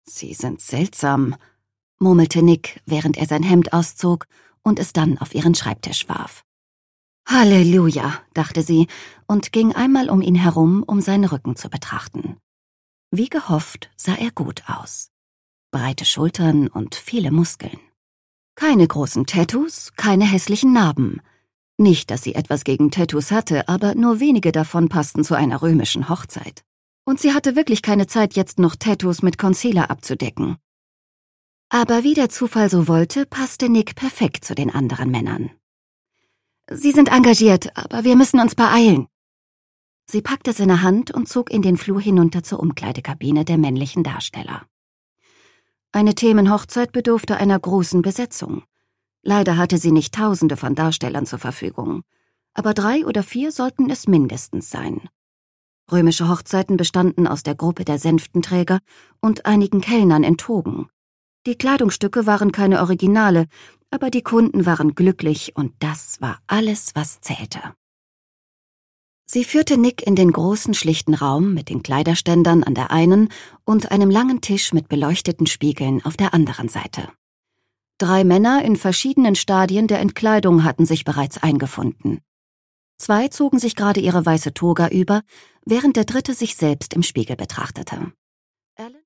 »Sie sind seltsam«, murmelte Nick, während er sein Hemd auszog und es dann auf ihren Schreibtisch warf. »Halleluja«, dachte sie und ging einmal um ihn herum, um seinen Rücken zu betrachten. Wie gehofft sah er gut aus. Breite Schultern und viele Muskeln. Keine großen Tattoos, keine hässlichen Narben. Nicht, dass sie etwas gegen Tattoos hatte, aber nur wenige davon passten zu einer römischen Hochzeit. Und sie hatte wirklich keine Zeit, jetzt noch Tattoos mit Concealer abzudecken. Aber wie der Zufall so wollte, passte Nick perfekt zu den anderen Männern. »Sie sind engagiert, aber wir müssen uns beeilen.« Sie packte seine Hand und zog in den Flur hinunter zur Umkleidekabine der männlichen Darsteller. Eine Themenhochzeit bedurfte einer großen Besetzung. Leider hatte sie nicht Tausende von Darstellern zur Verfügung, aber 3 oder 4 sollten es mindestens sein. Römische Hochzeiten bestanden aus der Gruppe der Sänftenträger und einigen Kellnern in Togen. Die Kleidungsstücke waren keine Originale, aber die Kunden waren glücklich und das war alles, was zählte. Sie führte Nick in den großen, schlichten Raum mit den Kleiderständern an der einen und einem langen Tisch mit beleuchteten Spiegeln auf der anderen Seite. 3 Männer in verschiedenen Stadien der Entkleidung hatten sich bereits eingefunden. 2 zogen sich gerade ihre weiße Toga über, während der dritte sich selbst im Spiegel betrachtete.